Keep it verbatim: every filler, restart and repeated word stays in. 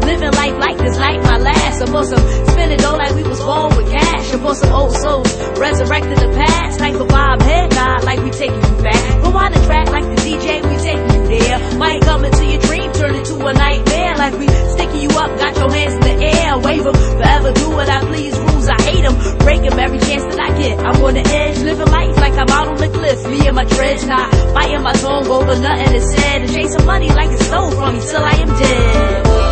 living life like this night my last. Or for some spin it though like we was born with cash. Or for some old souls resurrecting the past. Type of vibe head nod like we taking you back. But why the track like the D J, we taking you there. Might come into your dream, turn into a nightmare. Like we sticking you up, got your hands in the air. Wave them, forever do what I please. Rules, I hate them, break them every chance that I get. I'm on the edge, living life like I'm out on the cliff. Me and my treads, not biting my tongue over nothing is said. And chasing money like it's stole from me till I am dead.